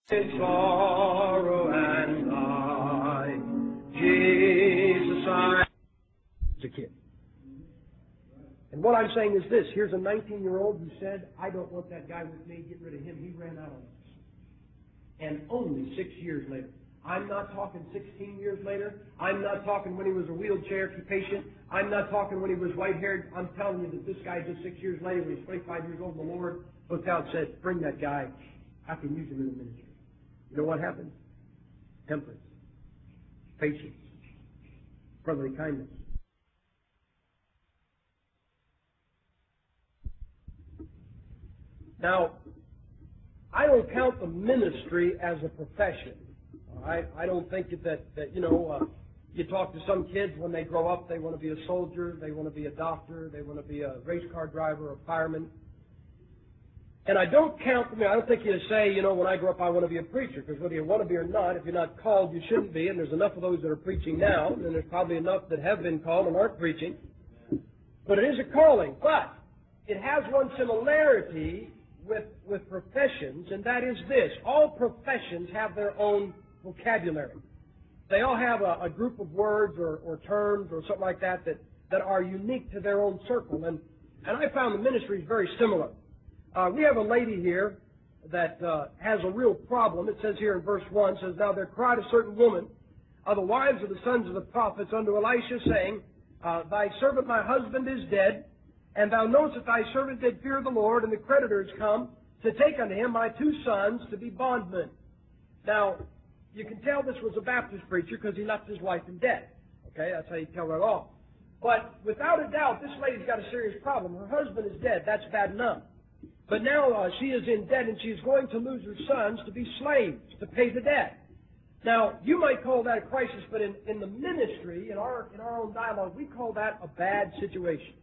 In sorrow and I, Jesus, I. It's a kid. And what I'm saying is this. Here's a 19-year-old who said, I don't want that guy with me, get rid of him. He ran out on us. And only 6 years later. I'm not talking 16 years later. I'm not talking when he was a wheelchair patient. I'm not talking when he was white-haired. I'm telling you that this guy just 6 years later, when he's 25 years old, the Lord looked out and said, bring that guy. I can use him in the ministry. You know what happened? Temperance, patience, brotherly kindness. Now, I don't count the ministry as a profession. All right? I don't think that you talk to some kids when they grow up, they want to be a soldier, they want to be a doctor, they want to be a race car driver, a fireman. And I don't count them. I don't think you say, when I grow up I want to be a preacher, because whether you want to be or not, if you're not called, you shouldn't be, and there's enough of those that are preaching now, and there's probably enough that have been called and aren't preaching. But it is a calling. But it has one similarity with professions, and that is this. All professions have their own vocabulary. They all have a group of words or terms or something like that are unique to their own circle. And I found the ministry is very similar. We have a lady here that has a real problem. It says here in verse 1, says, Now there cried a certain woman of the wives of the sons of the prophets unto Elisha, saying, Thy servant my husband is dead, and thou knowest that thy servant did fear the Lord, and the creditors come to take unto him my 2 sons to be bondmen. Now, you can tell this was a Baptist preacher because he left his wife in debt. Okay, that's how you tell right off. But without a doubt, this lady's got a serious problem. Her husband is dead. That's bad enough. But now she is in debt, and she is going to lose her sons to be slaves to pay the debt. Now, you might call that a crisis, but in the ministry, in our own dialogue, we call that a bad situation.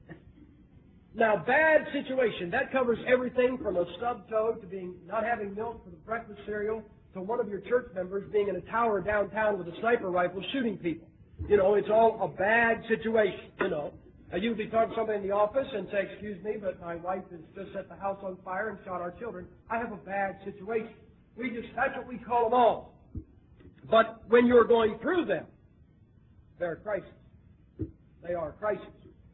Now, bad situation, that covers everything from a stub toe to not having milk for the breakfast cereal to one of your church members being in a tower downtown with a sniper rifle shooting people. It's all a bad situation, You'd be talking to somebody in the office and say, excuse me, but my wife has just set the house on fire and shot our children. I have a bad situation. That's what we call them all. But when you're going through them, they're a crisis. They are a crisis.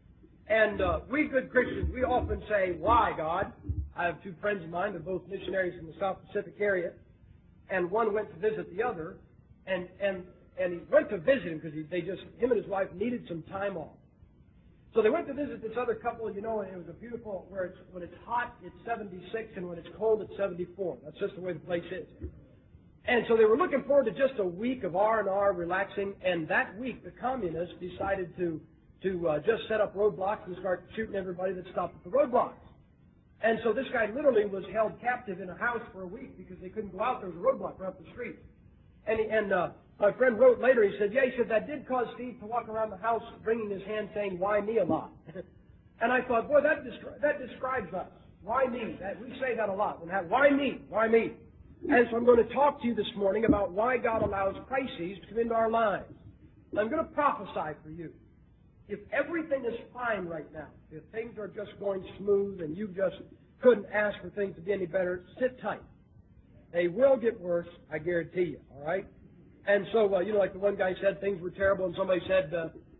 And we good Christians, we often say, why, God? I have 2 friends of mine, they're both missionaries in the South Pacific area, and one went to visit the other, and he went to visit him because him and his wife needed some time off. So they went to visit this other couple, and it was a beautiful, when it's hot, it's 76, and when it's cold, it's 74. That's just the way the place is. And so they were looking forward to just a week of R&R, relaxing, and that week the communists decided to just set up roadblocks and start shooting everybody that stopped at the roadblocks. And so this guy literally was held captive in a house for a week because they couldn't go out. There was a roadblock right up the street. And my friend wrote later, he said, that did cause Steve to walk around the house wringing his hand saying, why me a lot? And I thought, boy, that describes us. Why me? We say that a lot. Why me? Why me? And so I'm going to talk to you this morning about why God allows crises to come into our lives. And I'm going to prophesy for you. If everything is fine right now, if things are just going smooth and you just couldn't ask for things to be any better, sit tight. They will get worse, I guarantee you, all right? And so, like the one guy said, things were terrible, and somebody said,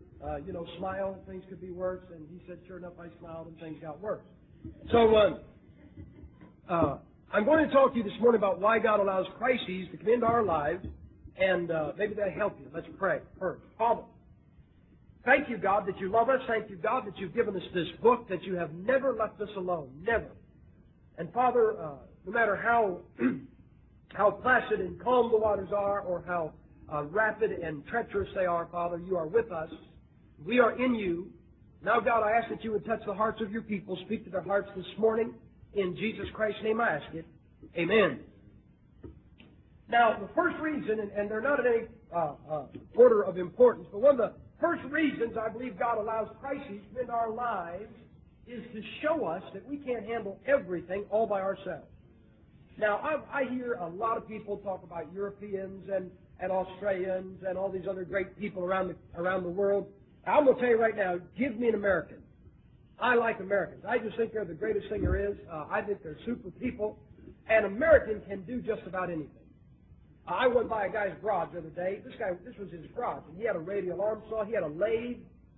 smile, and things could be worse, and he said, sure enough, I smiled, and things got worse. So, I'm going to talk to you this morning about why God allows crises to come into our lives, and maybe that'll help you. Let's pray first. Father, thank you, God, that you love us. Thank you, God, that you've given us this book, that you have never left us alone. Never. And, Father, no matter how placid and calm the waters are or how rapid and treacherous they are, Father, you are with us. We are in you. Now, God, I ask that you would touch the hearts of your people, speak to their hearts this morning. In Jesus Christ's name I ask it. Amen. Now, the first reason, and they're not in any order of importance, but one of the first reasons I believe God allows crises in our lives is to show us that we can't handle everything all by ourselves. Now, I hear a lot of people talk about Europeans and Australians and all these other great people around the world. I'm going to tell you right now, give me an American. I like Americans. I just think they're the greatest thing there is. I think they're super people. An American can do just about anything. I went by a guy's garage the other day. This was his garage, and he had a radial arm saw. He had a lathe.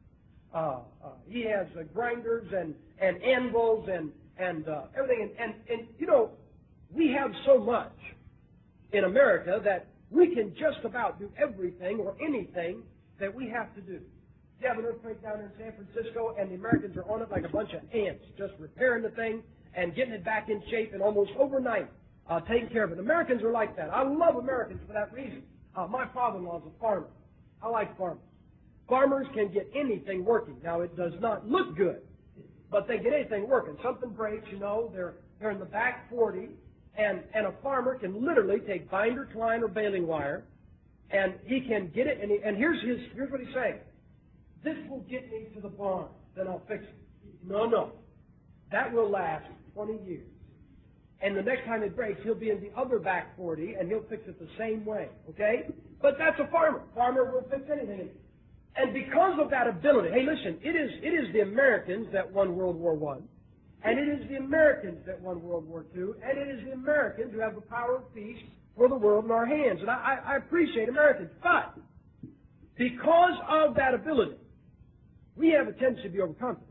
He has grinders and anvils and everything. And you know, we have so much in America that we can just about do everything or anything that we have to do. You have an earthquake down in San Francisco, and the Americans are on it like a bunch of ants, just repairing the thing and getting it back in shape, and almost overnight taking care of it. Americans are like that. I love Americans for that reason. My father-in-law is a farmer. I like farmers. Farmers can get anything working. Now, it does not look good, but they get anything working. Something breaks, you know, they're in the back 40, and a farmer can literally take binder, twine, or baling wire, and he can get it, and here's what he's saying. This will get me to the barn, then I'll fix it. No. That will last 20 years. And the next time it breaks, he'll be in the other back 40, and he'll fix it the same way, okay? But that's a farmer. Farmer will fix anything. And because of that ability, hey, listen, it is the Americans that won World War I, and it is the Americans that won World War II, and it is the Americans who have the power of peace for the world in our hands. And I appreciate Americans. But because of that ability, we have a tendency to be overconfident.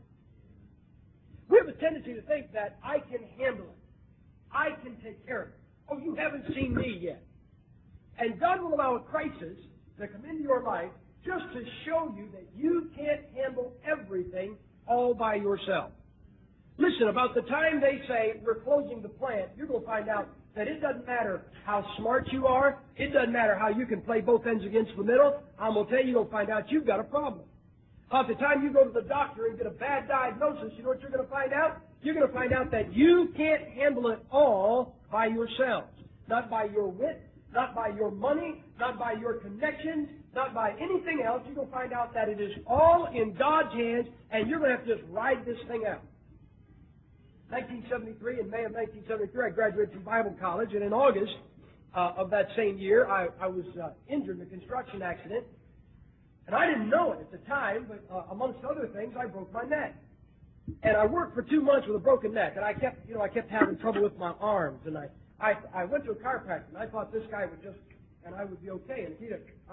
We have a tendency to think that I can handle it. I can take care of it. Oh, you haven't seen me yet. And God will allow a crisis to come into your life just to show you that you can't handle everything all by yourself. Listen, about the time they say we're closing the plant, you're going to find out that it doesn't matter how smart you are. It doesn't matter how you can play both ends against the middle. I'm going to tell you, you're going to find out you've got a problem. By the time you go to the doctor and get a bad diagnosis, you know what you're going to find out? You're going to find out that you can't handle it all by yourselves. Not by your wit, not by your money, not by your connections, not by anything else. You're going to find out that it is all in God's hands, and you're going to have to just ride this thing out. 1973, in May of 1973, I graduated from Bible college, and in August of that same year, I was injured in a construction accident. And I didn't know it at the time, but amongst other things, I broke my neck. And I worked for 2 months with a broken neck, and I kept having trouble with my arms. And I went to a chiropractor, and I thought this guy would and I would be okay. And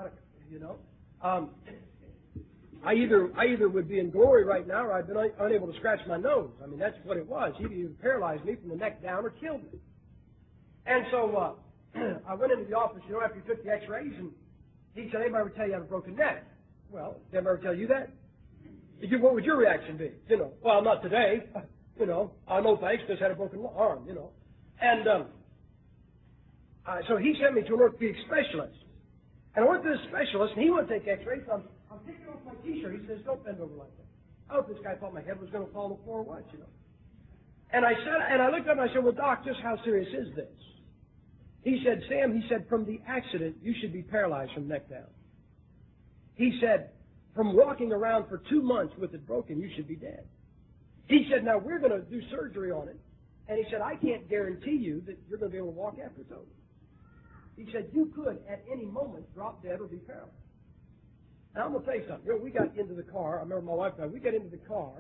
I either would be in glory right now, or I'd been unable to scratch my nose. I mean, that's what it was. He either paralyzed me from the neck down or killed me. And so I went into the office, after he took the X-rays, and he said, "Anybody ever tell you I have a broken neck?" Well, did anybody ever tell you that? What would your reaction be? Well, not today. No thanks, just had a broken arm, And so he sent me to an orthopedic specialist. And I went to this specialist, and he wouldn't take X-rays. So I'm taking off my T-shirt. He says, "Don't bend over like that." I hope this guy thought my head was going to fall on the floor or what, And I looked up and I said, "Well, Doc, just how serious is this?" He said, "Sam," he said, "from the accident, you should be paralyzed from the neck down." He said, "From walking around for 2 months with it broken, you should be dead." He said, "Now, we're going to do surgery on it." And he said, "I can't guarantee you that you're going to be able to walk after it's over." He said, "You could, at any moment, drop dead or be paralyzed." Now, I'm going to tell you something. We got into the car. I remember my wife and I, we got into the car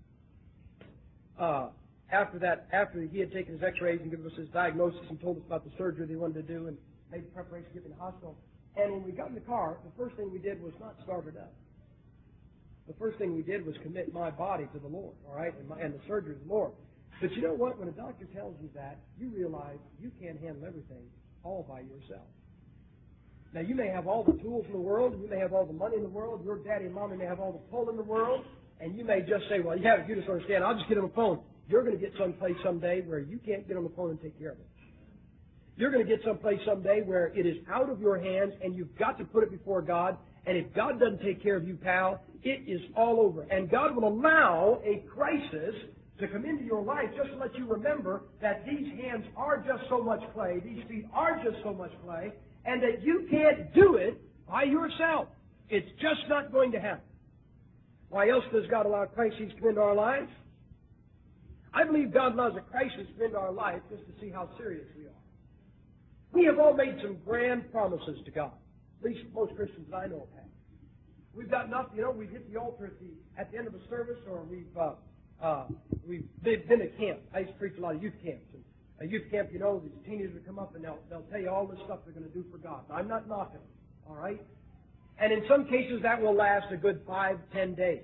after he had taken his X-rays and given us his diagnosis and told us about the surgery they wanted to do and made the preparation to get in the hospital. And when we got in the car, the first thing we did was not starve it up. The first thing we did was commit my body to the Lord, all right, and the surgery to the Lord. But you know what? When a doctor tells you that, you realize you can't handle everything all by yourself. Now, you may have all the tools in the world, and you may have all the money in the world, your daddy and mommy may have all the pull in the world, and you may just say, "Well, yeah, you just understand, I'll just get on the phone." You're going to get someplace someday where you can't get on the phone and take care of it. You're going to get someplace someday where it is out of your hands, and you've got to put it before God. And if God doesn't take care of you, pal, it is all over. And God will allow a crisis to come into your life just to let you remember that these hands are just so much clay, these feet are just so much clay, and that you can't do it by yourself. It's just not going to happen. Why else does God allow crises to come into our lives? I believe God allows a crisis to come into our life just to see how serious we are. We have all made some grand promises to God. At least most Christians I know have. We've got enough, we've hit the altar at the end of a service, or we've been at camp. I used to preach a lot of youth camps. And A youth camp, you know, these teenagers will come up and they'll tell you all this stuff they're going to do for God. I'm not knocking them, all right? And in some cases, that will last a good 5, 10 days.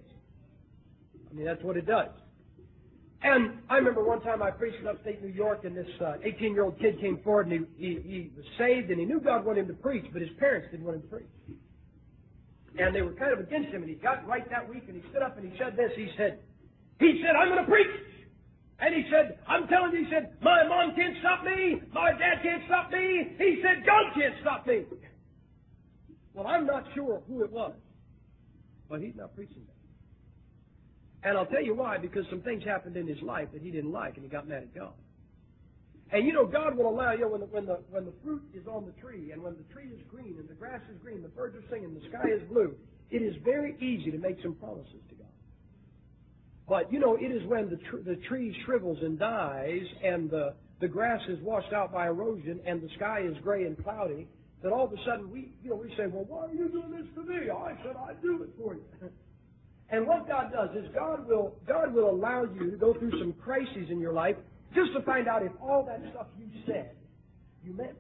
I mean, that's what it does. And I remember one time I preached in upstate New York, and this 18-year-old kid came forward, and he was saved, and he knew God wanted him to preach, but his parents didn't want him to preach. And they were kind of against him, and he got right that week, and he stood up and he said this. He said, I'm going to preach. And he said, I'm telling you, he said, my mom can't stop me, my dad can't stop me. He said, God can't stop me. Well, I'm not sure who it was, but he's not preaching that. And I'll tell you why, because some things happened in his life that he didn't like, and he got mad at God. And you know, God will allow you, when the fruit is on the tree, and when the tree is green, and the grass is green, the birds are singing, the sky is blue, it is very easy to make some promises to God. But, you know, it is when the tree shrivels and dies, and the grass is washed out by erosion, and the sky is gray and cloudy, that all of a sudden we say, well, why are you doing this to me? I said I'd do it for you. And what God does is God will allow you to go through some crises in your life just to find out if all that stuff you said, you meant.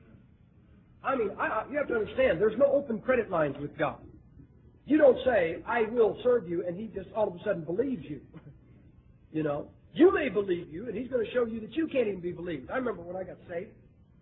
I mean, you have to understand, there's no open credit lines with God. You don't say, I will serve you, and He just all of a sudden believes you. You know? You may believe you, and He's going to show you that you can't even be believed. I remember when I got saved,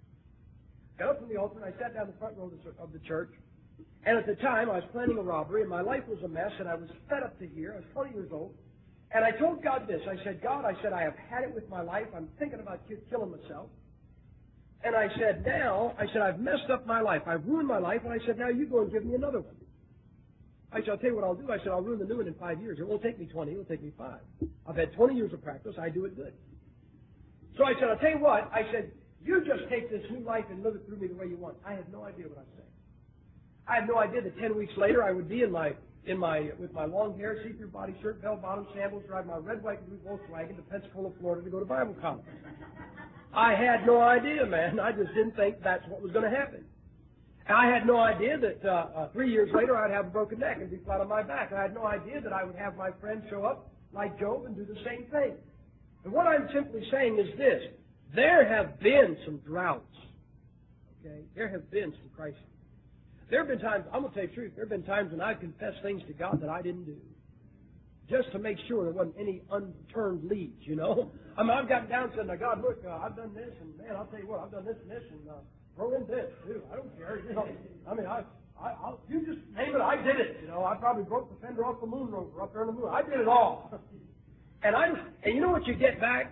got up from the altar, and I sat down in the front row of the church. And at the time, I was planning a robbery, and my life was a mess, and I was fed up to here. I was 20 years old. And I told God this. I said, God, I have had it with my life. I'm thinking about killing myself. And I said, I've messed up my life. I've ruined my life. And I said, now you go and give me another one. I said, I'll tell you what I'll do. I said, I'll ruin the new one in 5 years. It won't take me 20. It will take me 5. I've had 20 years of practice. I do it good. So I said, I'll tell you what. I said, you just take this new life and live it through me the way you want. I had no idea what I was saying. I had no idea that 10 weeks later I would be with my long hair, see-through body shirt, bell-bottom sandals, drive my red, white, and blue Volkswagen to Pensacola, Florida to go to Bible college. I had no idea, man. I just didn't think that's what was going to happen. I had no idea that 3 years later I'd have a broken neck and be flat on my back. I had no idea that I would have my friends show up like Job and do the same thing. And what I'm simply saying is this. There have been some droughts. Okay? There have been some crises. There have been times, I'm going to tell you the truth, there have been times when I've confessed things to God that I didn't do. Just to make sure there wasn't any unturned leads, you know. I mean, I've gotten down and said, now God, look, I've done this, and man, I'll tell you what, I've done this and this, and throw in this, too. I don't care, you know. I mean, you just name it, I did it, you know. I probably broke the fender off the moon rover up there in the moon. I did it all. And you know what you get back?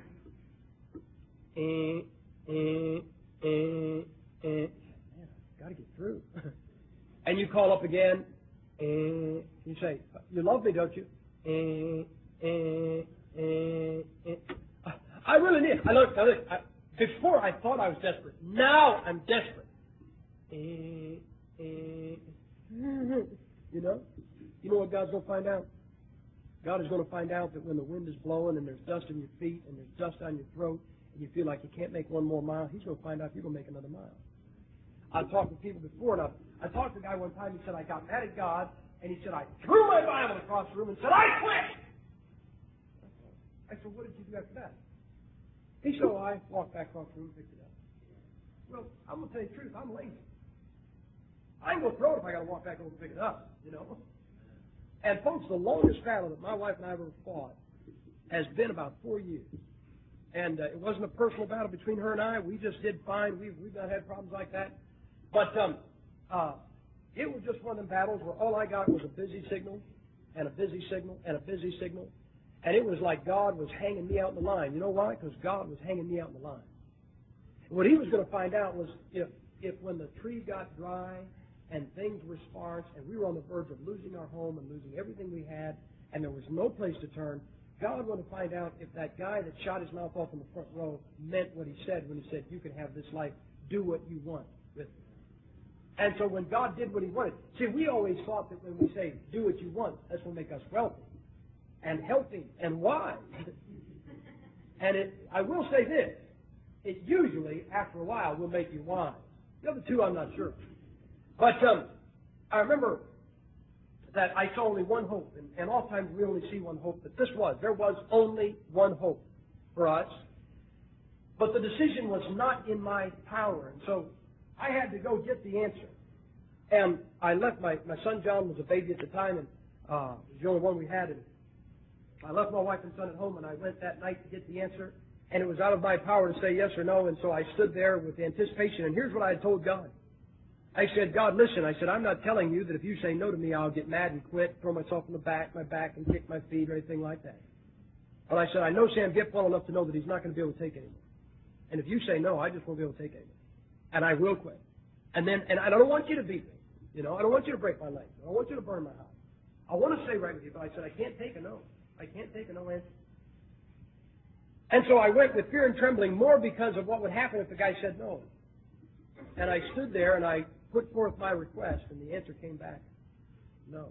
Man, I've got to get through. And you call up again, and you say, you love me, don't you? I really need it. Before I thought I was desperate. Now I'm desperate. You know? You know what God's going to find out? God is going to find out that when the wind is blowing and there's dust in your feet and there's dust on your throat and you feel like you can't make one more mile, He's going to find out if you're going to make another mile. I've talked to people before, and I talked to a guy one time, he said, I got mad at God, and he said, I threw my Bible across the room and said, I quit! I said, what did you do after that? He said, oh, I walked back across the room and picked it up. Well, I'm going to tell you the truth, I'm lazy. I can go throw it if I got to walk back over and pick it up, you know. And folks, the longest battle that my wife and I ever fought has been about 4 years. And it wasn't a personal battle between her and I. We just did fine. We've not had problems like that. But it was just one of them battles where all I got was a busy signal and a busy signal and a busy signal. And it was like God was hanging me out in the line. You know why? Because God was hanging me out in the line. What He was going to find out was if when the tree got dry and things were sparse and we were on the verge of losing our home and losing everything we had and there was no place to turn, God wanted to find out if that guy that shot his mouth off in the front row meant what he said when he said, you can have this life, do what you want with it. And so when God did what He wanted, see, we always thought that when we say, do what you want, that's going to make us wealthy and healthy and wise. And I will say this, it usually, after a while, will make you wise. The other two, I'm not sure. But I remember that I saw only one hope, and oftentimes we only see one hope, but there was only one hope for us. But the decision was not in my power. And so I had to go get the answer. And I left my son John was a baby at the time, and he was the only one we had. And I left my wife and son at home, and I went that night to get the answer. And it was out of my power to say yes or no. And so I stood there with anticipation. And here's what I had told God. I said, God, listen, I said, I'm not telling you that if you say no to me, I'll get mad and quit, throw myself on my back and kick my feet or anything like that. But I said, I know Sam Gipp well enough to know that he's not going to be able to take it anymore. And if you say no, I just won't be able to take it anymore. And I will quit. And I don't want you to beat me. You know, I don't want you to break my legs. I don't want you to burn my house. I want to stay right with you, but I said, I can't take a no. I can't take a no answer. And so I went with fear and trembling, more because of what would happen if the guy said no. And I stood there and I put forth my request, and the answer came back, no.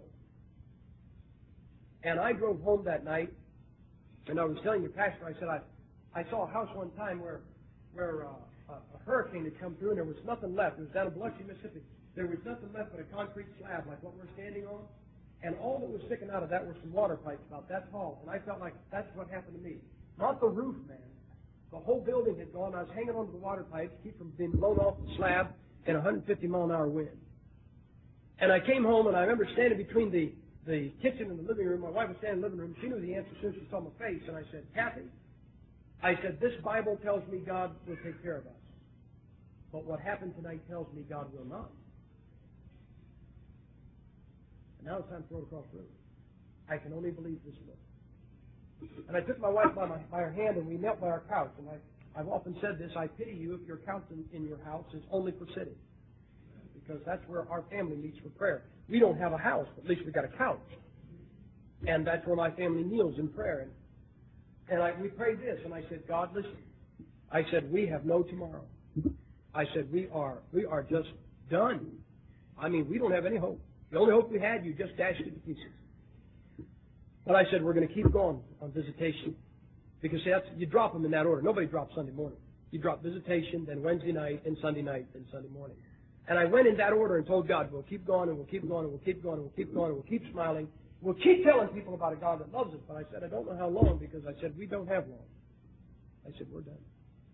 And I drove home that night, and I was telling your pastor, I said, I saw a house one time where a hurricane had come through, and there was nothing left. It was down in Biloxi, Mississippi. There was nothing left but a concrete slab like what we're standing on, and all that was sticking out of that were some water pipes about that tall. And I felt like that's what happened to me. Not the roof, man. The whole building had gone. I was hanging onto the water pipes to keep from being blown off the slab in a 150-mile-an-hour wind. And I came home, and I remember standing between the kitchen and the living room. My wife was standing in the living room. She knew the answer as soon as she saw my face. And I said, Kathy, I said, this Bible tells me God will take care of us. But what happened tonight tells me God will not. And now it's time to throw it across the room. I can only believe this book. And I took my wife by her hand, and we knelt by our couch. And I've often said this, I pity you if your couch in your house is only for sitting. Because that's where our family meets for prayer. We don't have a house, but at least we got a couch. And that's where my family kneels in prayer. And we prayed this, and I said, God, listen. I said, we have no tomorrow. I said, we are just done. I mean, we don't have any hope. The only hope we had, you just dashed it to pieces. But I said, we're going to keep going on visitation. Because see, you drop them in that order. Nobody drops Sunday morning. You drop visitation, then Wednesday night, then Sunday night, then Sunday morning. And I went in that order and told God, we'll keep going, and we'll keep going, and we'll keep going, and we'll keep going, and we'll keep smiling. We'll keep telling people about a God that loves us. But I said, I don't know how long, because I said, we don't have long. I said, we're done.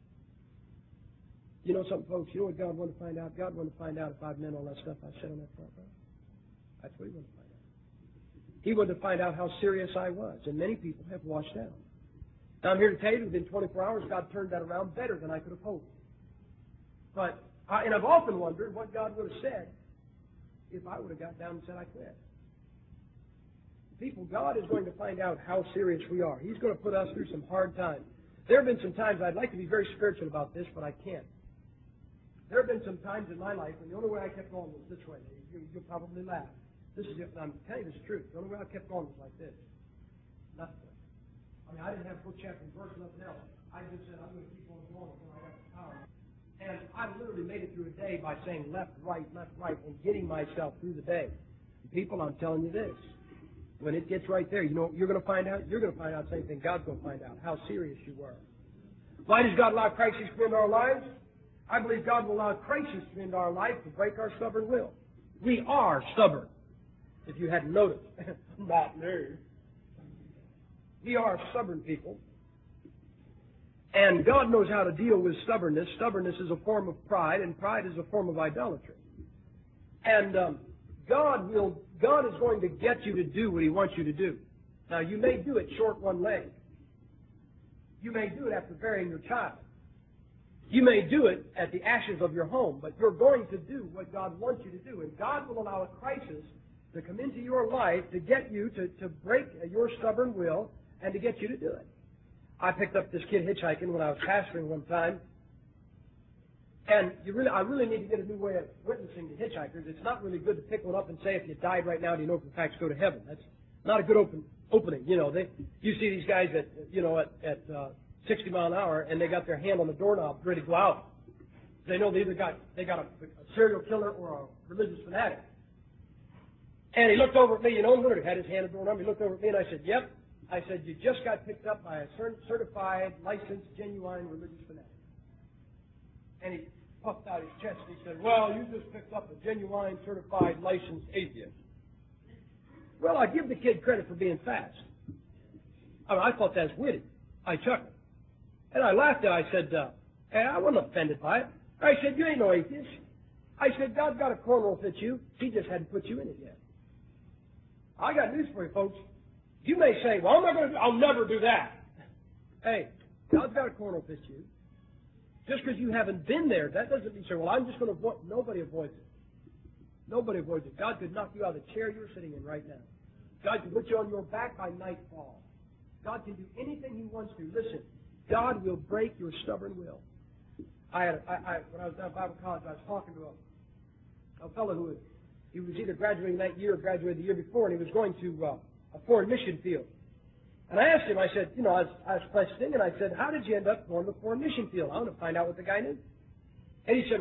You know something, folks? You know what God wanted to find out? God wanted to find out if I've meant all that stuff I said on that front row. That's what He wanted to find out. He wanted to find out how serious I was. And many people have washed out. Now, I'm here to tell you, within 24 hours, God turned that around better than I could have hoped. But, and I've often wondered what God would have said if I would have got down and said I quit. People, God is going to find out how serious we are. He's going to put us through some hard times. There have been some times I'd like to be very spiritual about this, but I can't. There have been some times in my life when the only way I kept going was this way. You'll probably laugh. I'm telling you this is true. The only way I kept going was like this. Nothing. I mean, I didn't have book, chapter, and verse, nothing else. I just said, I'm going to keep on going until I got the power. And I literally made it through a day by saying left, right, and getting myself through the day. People, I'm telling you this. When it gets right there, you know what you're going to find out? You're going to find out the same thing. God's going to find out how serious you were. Why does God allow crises to come into our lives? I believe God will allow crises to come into our life to break our stubborn will. We are stubborn, if you hadn't noticed. Not me. We are stubborn people. And God knows how to deal with stubbornness. Stubbornness is a form of pride, and pride is a form of idolatry. And God is going to get you to do what He wants you to do. Now, you may do it short one leg. You may do it after burying your child. You may do it at the ashes of your home, but you're going to do what God wants you to do. And God will allow a crisis to come into your life to get you to break your stubborn will and to get you to do it. I picked up this kid hitchhiking when I was pastoring one time. And I really need to get a new way of witnessing to hitchhikers. It's not really good to pick one up and say, if you died right now, do you know if in fact go to heaven? That's not a good opening. You know, you see these guys at 60 miles an hour, and they got their hand on the doorknob ready to go out. They know they got a serial killer or a religious fanatic. And he looked over at me, literally had his hand on the doorknob. He looked over at me, and I said, "Yep." I said, "You just got picked up by a certified, licensed, genuine religious fanatic." And he puffed out his chest and he said, "Well, you just picked up a genuine, certified, licensed atheist." Well, I give the kid credit for being fast. I thought that was witty. I chuckled. And I laughed at it. I said, And I wasn't offended by it. I said, you ain't no atheist. I said, God's got a corner will fit you. He just hadn't put you in it yet. I got news for you, folks. You may say, well, I'll never do that. Hey, God's got a corner will fit you. Just because you haven't been there, that doesn't mean, well, I'm just going to avoid. Nobody avoids it. Nobody avoids it. God could knock you out of the chair you're sitting in right now. God can put you on your back by nightfall. God can do anything He wants to. Listen, God will break your stubborn will. When I was down at Bible college, I was talking to a fellow he was either graduating that year or graduated the year before, and he was going to a foreign mission field. And I asked him, I said, I was questioning, and I said, how did you end up going to the foreign mission field? I want to find out what the guy knew. And he said,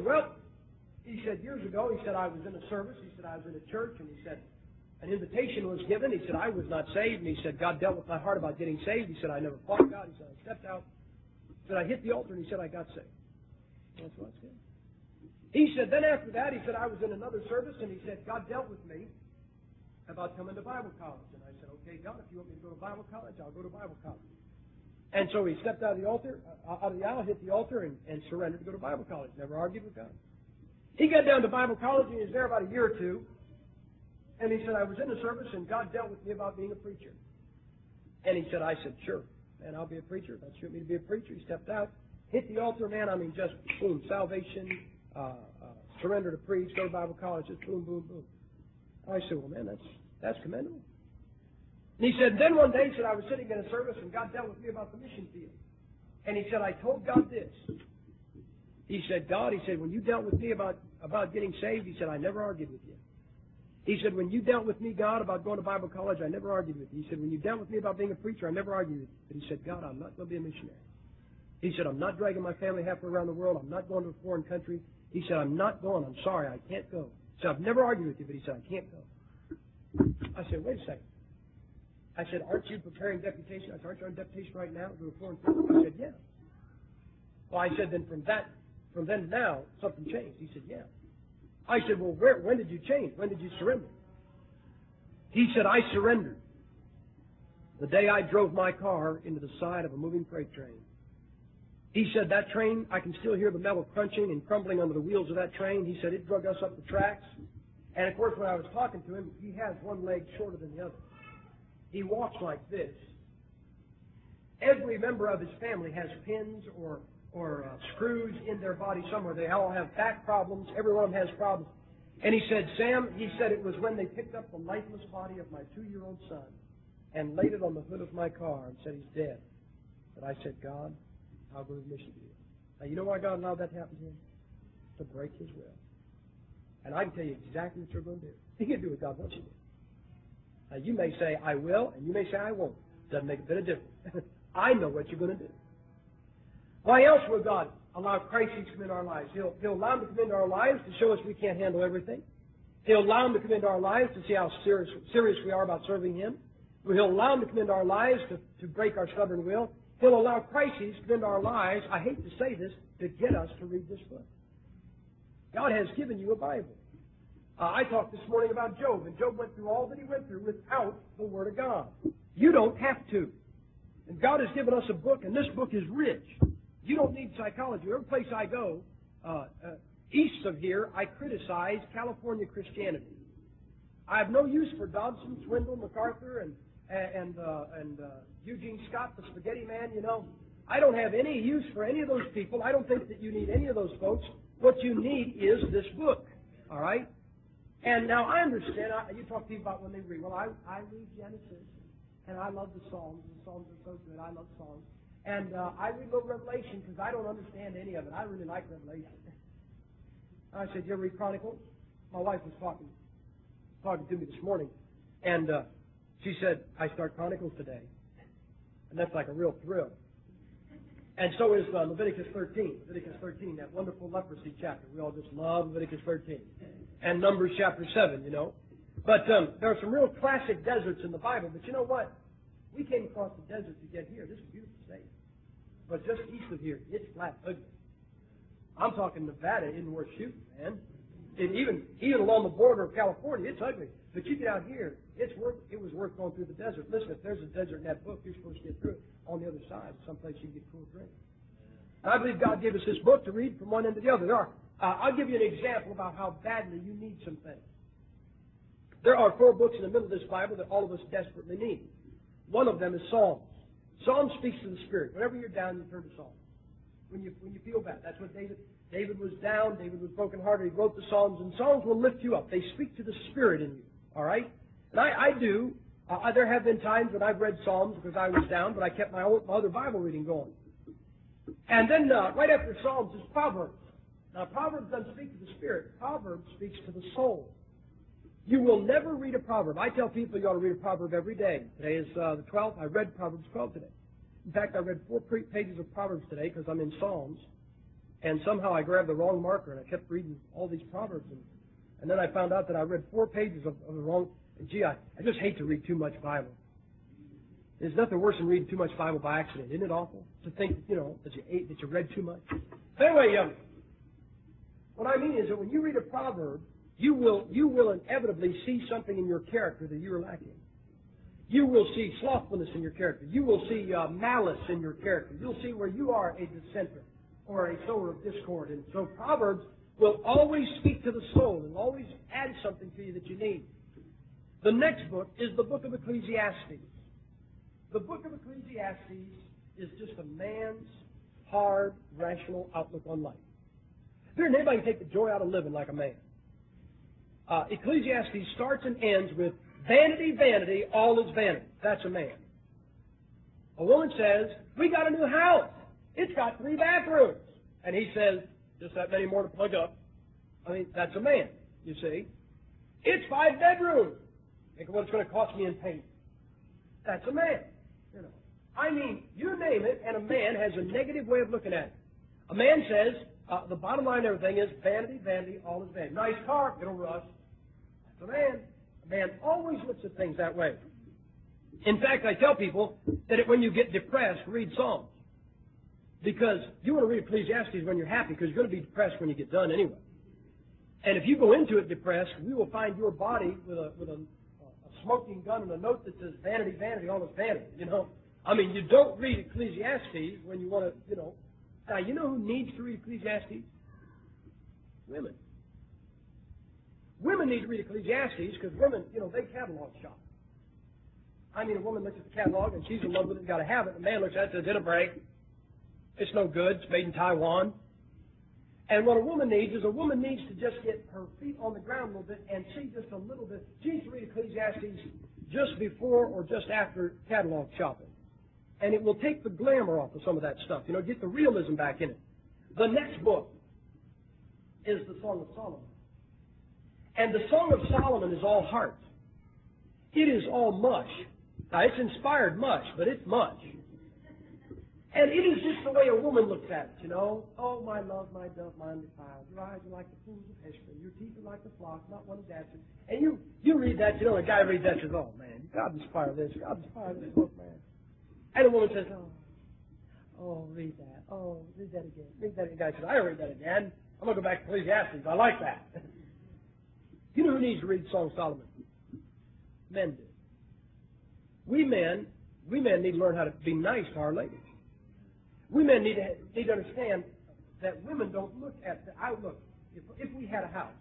years ago, he said, I was in a service. He said, I was in a church, and he said, an invitation was given. He said, I was not saved. And he said, God dealt with my heart about getting saved. He said, I never fought God. He said, I stepped out. He said, I hit the altar, and he said, I got saved. That's what I said. He said, then after that, he said, I was in another service, and he said, God dealt with me about coming to Bible college. And I said, okay, God, if you want me to go to Bible college, I'll go to Bible college. And so he stepped out of the altar, out of the aisle, hit the altar, and surrendered to go to Bible college. Never argued with God. He got down to Bible college, and he was there about a year or two. And he said, I was in the service, and God dealt with me about being a preacher. And he said, I said, sure, man, I'll be a preacher. That's you want me to be a preacher. He stepped out, hit the altar, man, just boom, salvation, surrender to preach, go to Bible college, just boom, boom, boom. I said, well, man, that's commendable. And he said, then one day, he said, I was sitting in a service, and God dealt with me about the mission field. And he said, I told God this. He said, God, he said, when you dealt with me about getting saved, he said, I never argued with you. He said, when you dealt with me, God, about going to Bible college, I never argued with you. He said, when you dealt with me about being a preacher, I never argued with you. But he said, God, I'm not going to be a missionary. He said, I'm not dragging my family halfway around the world. I'm not going to a foreign country. He said, I'm not going. I'm sorry. I can't go. He said, I've never argued with you, but he said, I can't go. I said, wait a second. I said, aren't you preparing deputation? I said, aren't you on deputation right now to go to a foreign country? He said, yeah. Well, I said, then from then to now, something changed. He said, yeah. I said, well, when did you change? When did you surrender? He said, I surrendered the day I drove my car into the side of a moving freight train. He said, that train, I can still hear the metal crunching and crumbling under the wheels of that train. He said, it drug us up the tracks. And, of course, when I was talking to him, he has one leg shorter than the other. He walks like this. Every member of his family has pins or screws in their body somewhere. They all have back problems. Every one of them has problems. And he said, Sam, he said it was when they picked up the lifeless body of my 2-year-old son and laid it on the hood of my car and said he's dead. But I said, God, I'll go to the mission field. Now, you know why God allowed that to happen to him? To break his will. And I can tell you exactly what you're going to do. He can do what God wants you to do. Now, you may say, I will, and you may say, I won't. Doesn't make a bit of difference. I know what you're going to do. Why else will God allow crises to come into our lives? He'll allow them to come into our lives to show us we can't handle everything. He'll allow them to come into our lives to see how serious we are about serving Him. He'll allow them to come into our lives to break our stubborn will. He'll allow crises to come into our lives, I hate to say this, to get us to read this book. God has given you a Bible. I talked this morning about Job, and Job went through all that he went through without the Word of God. You don't have to. And God has given us a book, and this book is rich. You don't need psychology. Every place I go, east of here, I criticize California Christianity. I have no use for Dobson, Swindle, MacArthur, and Eugene Scott, the spaghetti man, I don't have any use for any of those people. I don't think that you need any of those folks. What you need is this book, all right? And now I understand, you talk to people about when they read. Well, I read Genesis, and I love the Psalms. The Psalms are so good. I love songs. And I read a little Revelation because I don't understand any of it. I really like Revelation. I said, you ever read Chronicles? My wife was talking to me this morning, and she said, I start Chronicles today. And that's like a real thrill. And so is Leviticus 13. Leviticus 13, that wonderful leprosy chapter. We all just love Leviticus 13. And Numbers chapter 7, But there are some real classic deserts in the Bible. But you know what? We came across the desert to get here. This is a beautiful state. But just east of here, it's flat ugly. I'm talking Nevada isn't worth shooting, man. And even along the border of California, it's ugly. But you get out here, it was worth going through the desert. Listen, if there's a desert in that book, you're supposed to get through it on the other side, someplace you can get cool drink. And I believe God gave us this book to read from one end to the other. I'll give you an example about how badly you need some things. There are 4 books in the middle of this Bible that all of us desperately need. One of them is Psalms. Psalms speaks to the Spirit. Whenever you're down, you turn to Psalms. When you feel bad. That's what David was down. David was brokenhearted. He wrote the Psalms, and Psalms will lift you up. They speak to the Spirit in you. All right? And I do. There have been times when I've read Psalms because I was down, but I kept my other Bible reading going. And then right after Psalms is Proverbs. Now, Proverbs doesn't speak to the Spirit. Proverbs speaks to the soul. You will never read a proverb. I tell people you ought to read a proverb every day. Today is the 12th. I read Proverbs 12 today. In fact, I read 4 pages of Proverbs today because I'm in Psalms. And somehow I grabbed the wrong marker and I kept reading all these Proverbs. And then I found out that I read 4 pages of the wrong. Gee, I just hate to read too much Bible. There's nothing worse than reading too much Bible by accident. Isn't it awful to think, that you read too much? But anyway, what I mean is that when you read a proverb, you will inevitably see something in your character that you are lacking. You will see slothfulness in your character. You will see malice in your character. You'll see where you are a dissenter or a sower of discord. And so Proverbs will always speak to the soul and always add something to you that you need. The next book is the book of Ecclesiastes. The book of Ecclesiastes is just a man's hard, rational outlook on life. There ain't anybody can take the joy out of living like a man. Ecclesiastes starts and ends with vanity, vanity, all is vanity. That's a man. A woman says, we got a new house. It's got 3 bathrooms. And he says, just that many more to plug up. I mean, that's a man, you see. It's 5 bedrooms. Think of what it's going to cost me in paint. That's a man. I mean, you name it, and a man has a negative way of looking at it. A man says, the bottom line of everything is vanity, vanity, all is vanity. Nice car, it'll rust. That's a man. A man always looks at things that way. In fact, I tell people that when you get depressed, read Psalms. Because you want to read Ecclesiastes when you're happy, because you're going to be depressed when you get done anyway. And if you go into it depressed, we will find your body with a smoking gun and a note that says vanity, vanity, all is vanity, I mean, you don't read Ecclesiastes when you want to, Now, you know who needs to read Ecclesiastes? Women. Women need to read Ecclesiastes because women, they catalog shop. I mean, a woman looks at the catalog and she's in love with it and got to have it. And a man looks at it and says, it'll break. It's no good. It's made in Taiwan. And what a woman needs is a woman needs to just get her feet on the ground a little bit and see just a little bit. She needs to read Ecclesiastes just before or just after catalog shopping. And it will take the glamour off of some of that stuff. Get the realism back in it. The next book is the Song of Solomon. And the Song of Solomon is all heart. It is all mush. Now, it's inspired mush, but it's mush. And it is just the way a woman looks at it, Oh, my love, my dove, my undefiled. Your eyes are like the pools of Heshbon. Your teeth are like the flock, not one is absent. And you read that, a guy reads that and says, oh, man, God inspire this. God inspire this book, man. And a woman says, read that. Oh, read that again. Read that again. The guy says, I'll read that again. I'm going to go back to Ecclesiastes. I like that. You know who needs to read Song of Solomon? Men do. We men need to learn how to be nice to our ladies. We men need to understand that women don't look at the outlook. If we had a house,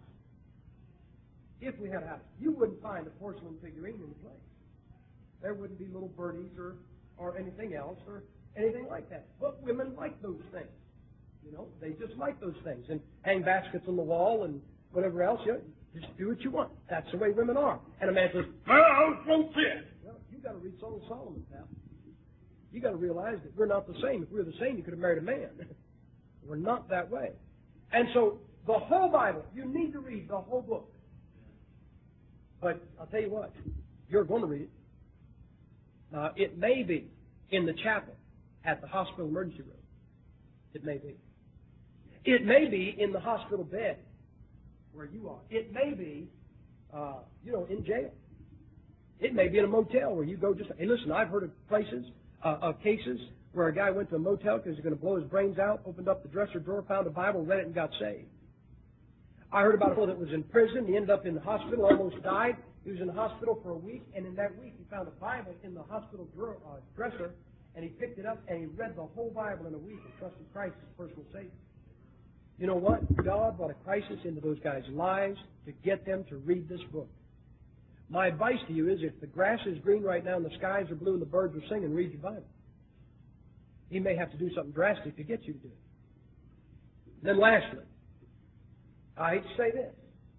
you wouldn't find a porcelain figurine in the place. There wouldn't be little birdies or anything else or anything like that. But women like those things. They just like those things. And hang baskets on the wall and whatever else. Just do what you want. That's the way women are. And a man says, my house won't fit. Well, you've got to read Song of Solomon, pal. You've got to realize that we're not the same. If we were the same, you could have married a man. We're not that way. And so the whole Bible, you need to read the whole book. But I'll tell you what, you're going to read it. It may be in the chapel at the hospital emergency room. It may be. It may be in the hospital bed where you are. It may be, in jail. It may be in a motel where you go just, hey, listen, I've heard of cases where a guy went to a motel because he was going to blow his brains out, opened up the dresser drawer, found a Bible, read it, and got saved. I heard about a fellow that was in prison. He ended up in the hospital, almost died. He was in the hospital for a week, and in that week he found a Bible in the hospital dresser, And he picked it up and he read the whole Bible in a week and trusted Christ as personal Savior. You know what? God brought a crisis into those guys' lives to get them to read this book. My advice to you is, if the grass is green right now and the skies are blue and the birds are singing, read your Bible. He may have to do something drastic to get you to do it. Then lastly, I hate to say this,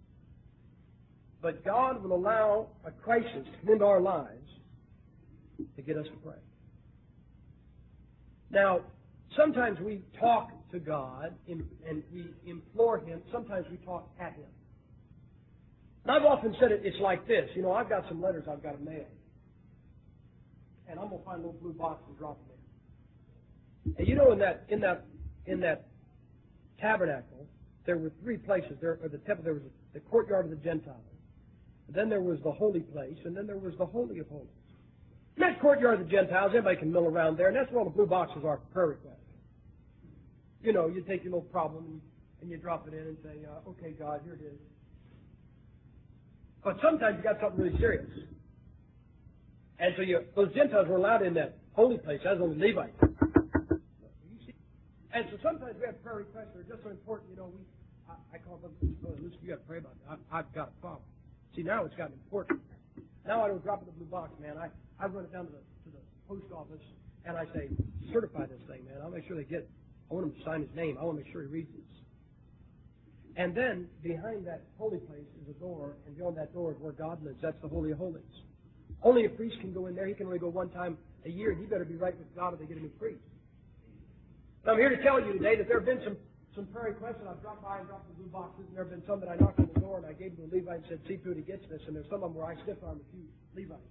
but God will allow a crisis to come into our lives to get us to pray. Now, sometimes we talk to God and we implore Him. Sometimes we talk at Him. And I've often said it's like this. You know, I've got some letters I've got to mail. And I'm going to find a little blue box and drop them in. And you know, in that tabernacle, there were three places. There was the courtyard of the Gentiles. And then there was the holy place. And then there was the Holy of Holies. In that courtyard of the Gentiles, everybody can mill around there. And that's where all the blue boxes are for prayer requests. You know, you take your little problem and you drop it in and say, okay, God, here it is. But sometimes you got something really serious. And so those Gentiles were allowed in that holy place, as only Levites. And so sometimes we have prayer requests that are just so important, you know, I call them, listen, you got to pray about it. I've got a problem. See, now it's gotten important. Now I don't drop it in the blue box, man. I run it down to the post office and I say, certify this thing, man. I'll make sure they get it. I want him to sign his name. I want to make sure he reads this. And then behind that holy place is a door, and beyond that door is where God lives. That's the Holy of Holies. Only a priest can go in there. He can only go one time a year, and he better be right with God or they get a new priest. But I'm here to tell you today that there have been some prayer requests, and I've dropped by and dropped the blue boxes, and there have been some that I knocked on the door, and I gave them to Levi and said, see to it he gets this. And there's some of them where I stiff-armed a few Levites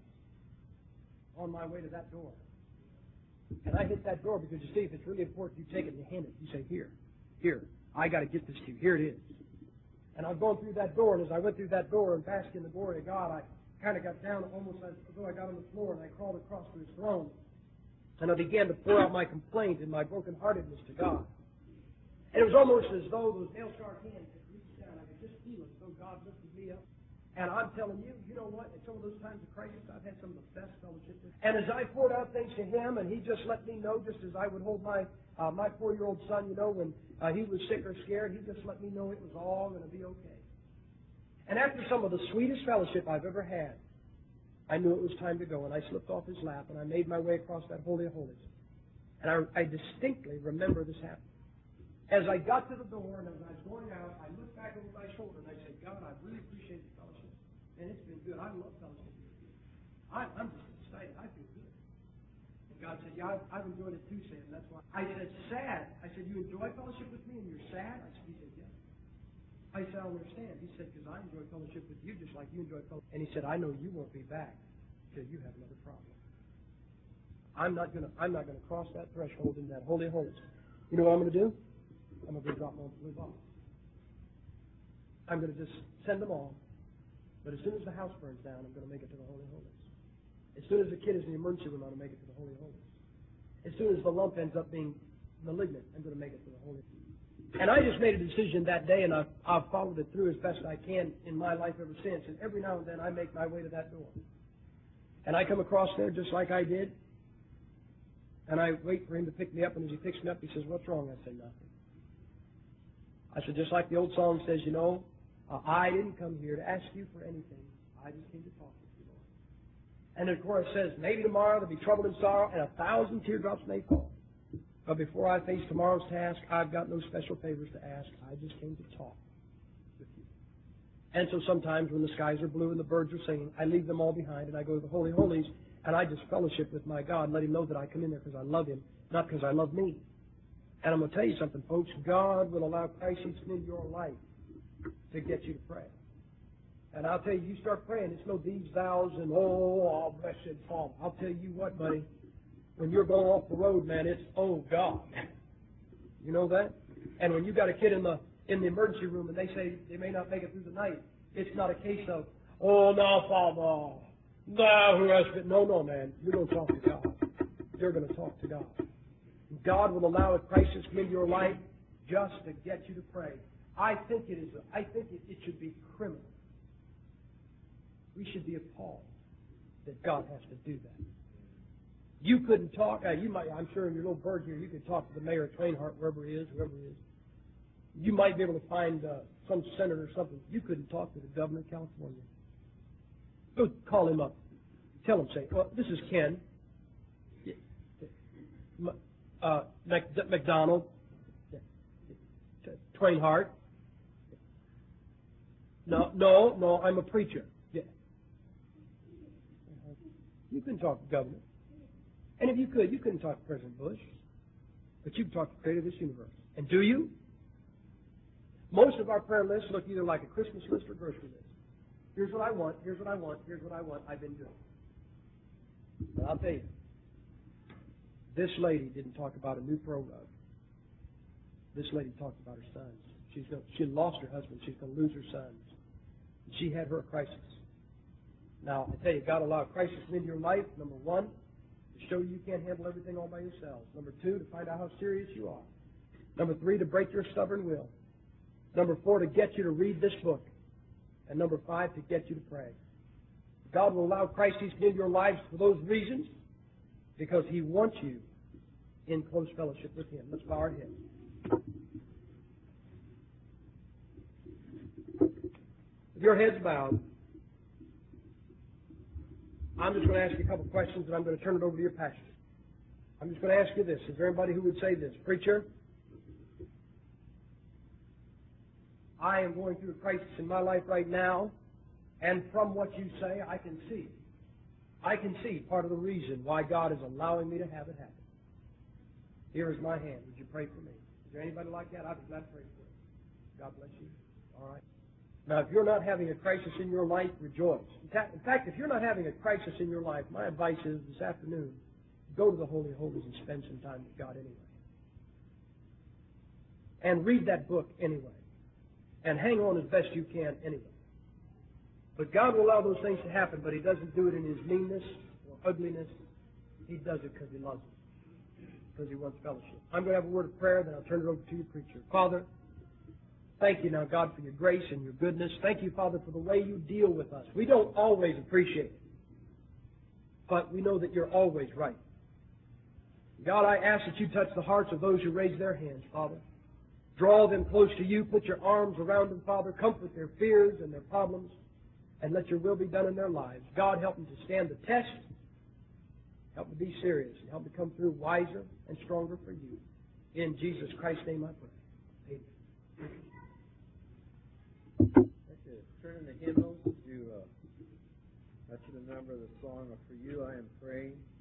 on my way to that door. And I hit that door because, you see, if it's really important, you take it and you hand it. You say, here, I got to get this to you. Here it is. And I'm going through that door, and as I went through that door and basked in the glory of God, I kind of got down almost as though I got on the floor, and I crawled across to His throne. And I began to pour out my complaint and my brokenheartedness to God. And it was almost as though those nail-scarred hands had reached down. I could just feel it as though God lifted me up. And I'm telling you, you know what? At some of those times of crisis, I've had some of the best fellowship with. And as I poured out things to Him, and He just let me know, just as I would hold my 4-year-old son, you know, when he was sick or scared, He just let me know it was all going to be okay. And after some of the sweetest fellowship I've ever had, I knew it was time to go, and I slipped off His lap, and I made my way across that Holy of Holies. And I distinctly remember this happening. As I got to the door, and as I was going out, I looked back over my shoulder, and I said, God, I really appreciate the fellowship. And it's been good. I love fellowship with you. I'm just excited. I feel good. And God said, yeah, I've enjoyed it too, Sam. That's why. I said, sad. I said, you enjoy fellowship with me and you're sad? He said, yeah. I said, I don't understand. He said, because I enjoy fellowship with you just like you enjoy fellowship. And he said, I know you won't be back till you have another problem. I'm not gonna cross that threshold in that Holy of Holies. You know what I'm going to do? I'm going to go drop my blue box. I'm going to just send them all. But as soon as the house burns down, I'm going to make it to the Holy of Holies. As soon as the kid is in the emergency room, I'm going to make it to the Holy of Holies. As soon as the lump ends up being malignant, I'm going to make it to the Holy of Holies. And I just made a decision that day, and I've followed it through as best I can in my life ever since. And every now and then, I make my way to that door. And I come across there just like I did. And I wait for Him to pick me up, and as He picks me up, He says, what's wrong? I say, nothing. I said, just like the old song says, you know, I didn't come here to ask you for anything. I just came to talk with you, Lord. And the chorus says, maybe tomorrow there'll be trouble and sorrow, and 1,000 teardrops may fall. But before I face tomorrow's task, I've got no special favors to ask. I just came to talk with you. And so sometimes when the skies are blue and the birds are singing, I leave them all behind, and I go to the Holy of Holies, and I just fellowship with my God and let Him know that I come in there because I love Him, not because I love me. And I'm going to tell you something, folks. God will allow crises in your life to get you to pray. And I'll tell you, you start praying, it's no these, thous, and oh, blessed Father. I'll tell you what, buddy, when you're going off the road, man, it's, oh, God. You know that? And when you got a kid in the emergency room and they say they may not make it through the night, it's not a case of, oh, no, Father, no, who has been? No, man, you're going to talk to God. You're going to talk to God. God will allow a crisis to come into your life just to get you to pray. I think it should be criminal. We should be appalled that God has to do that. You couldn't talk. You might. I'm sure in your little bird here, you could talk to the mayor of Twainhart, whoever he is. You might be able to find some senator or something. You couldn't talk to the governor of California. Go call him up. Tell him, say, well, this is Ken. McDonald. Twainhart. No, I'm a preacher. Yeah. You couldn't talk to the governor. And if you couldn't talk to President Bush. But you can talk to the creator of this universe. And do you? Most of our prayer lists look either like a Christmas list or grocery list. Here's what I want, here's what I want, here's what I want, I've been doing. But I'll tell you, this lady didn't talk about a new Pro Rug. This lady talked about her sons. She lost her husband. She's going to lose her sons. She had her crisis. Now, I tell you, God allowed crisis into your life. Number one, to show you can't handle everything all by yourselves. Number two, to find out how serious you are. Number three, to break your stubborn will. Number four, to get you to read this book. And number five, to get you to pray. God will allow crises into your lives for those reasons because He wants you in close fellowship with Him. Let's bow our heads. With your heads bowed, I'm just going to ask you a couple questions and I'm going to turn it over to your pastor. I'm just going to ask you this. Is there anybody who would say this? Preacher, I am going through a crisis in my life right now, and from what you say, I can see part of the reason why God is allowing me to have it happen. Here is my hand. Would you pray for me? Is there anybody like that? I'd be glad to pray for you. God bless you. All right. Now, if you're not having a crisis in your life, rejoice. In fact, if you're not having a crisis in your life, my advice is this afternoon, go to the Holy of Holies and spend some time with God anyway. And read that book anyway. And hang on as best you can anyway. But God will allow those things to happen, but He doesn't do it in His meanness or ugliness. He does it because He loves us, because He wants fellowship. I'm going to have a word of prayer, then I'll turn it over to you, preacher. Father, thank you now, God, for your grace and your goodness. Thank you, Father, for the way you deal with us. We don't always appreciate it, but we know that you're always right. God, I ask that you touch the hearts of those who raise their hands, Father. Draw them close to you. Put your arms around them, Father. Comfort their fears and their problems. And let your will be done in their lives. God, help them to stand the test. Help them to be serious. And help them to come through wiser and stronger for you. In Jesus Christ's name I pray. Amen. Turn in the hymnals to the number of the song of For You I Am Praying.